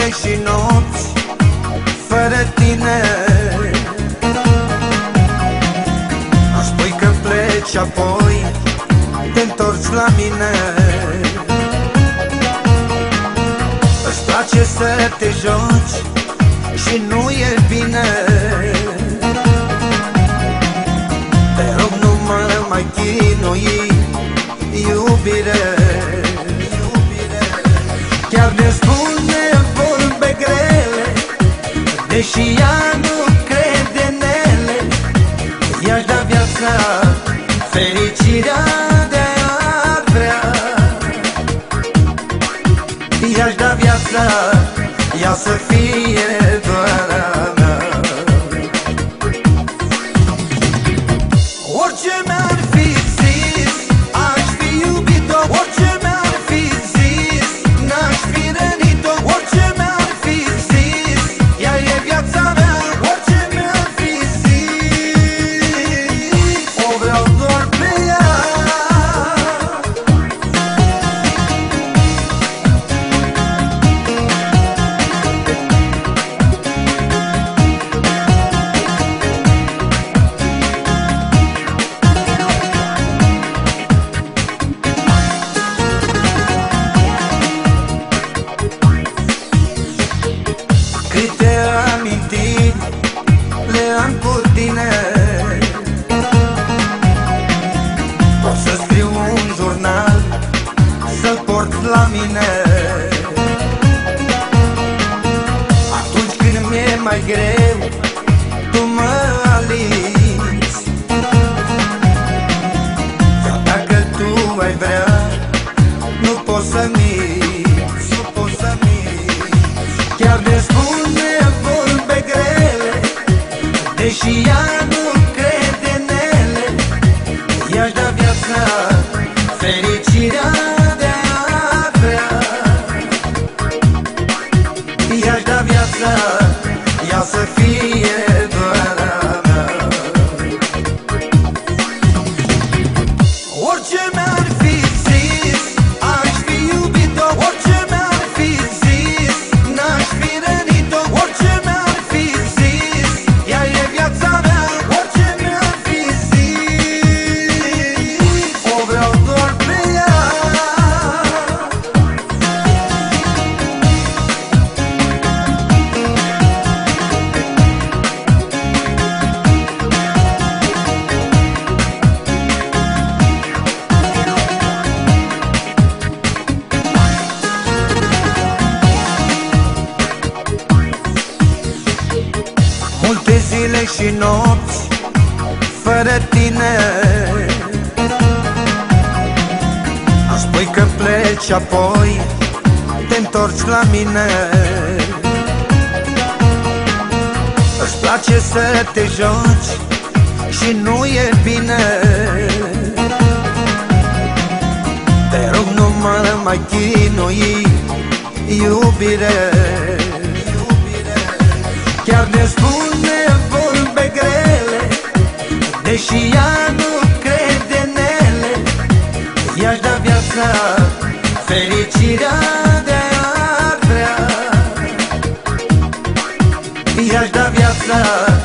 și nopți fără tine. Aș spui că pleci și apoi te întorci la mine. Îți place să te joci și nu e bine. Te rog, nu mă mai chinui, iubire. Chiar ne spune vorbe grele, deși ea nu crede în ele. I-aș da viața, fericirea de-a vrea. I-aș da viața, ea să fie doar a mea. Orice mi-ar fi zis, aș fi iubit-o. Orice mi-ar fi zis, n-aș fi rănit-o. Orice mi-ar fi zis, ea e viața mea. Orice mi-ar fi zis, o vreau doar pe ea. Câte amintiri le am cu tine. Pot să scriu un jurnal, să-l port la mine. Atunci când mi-e mai greu, tu mă alinți. Chiar dacă tu ai vrea, nu poți să minți, nu poți să minți. Chiar ne spune vorbe grele, deși ea nu crede în ele. I-aș da viața, fericirea de-a vrea. I-aș da viața, ea să fie doar a mea. Orice mi-ar fi zis, aș fi iubit-o. Orice mi-ar fi zis, n-aș fi rănit-o. Orice mi-ar fi zis, ea e viața mea. Orice mi-ar fi zis, o vreau doar pe ea. Multe zile și nopți fără tine. Aș spui că pleci și apoi te întorci la mine. Îți place să te joci și nu e bine. Te rog, nu mă mai chinui, iubire. Chiar ne spune vorbe grele, deși ea nu crede în ele. I-aș da viața, fericirea de-a vrea. I-aș da viața,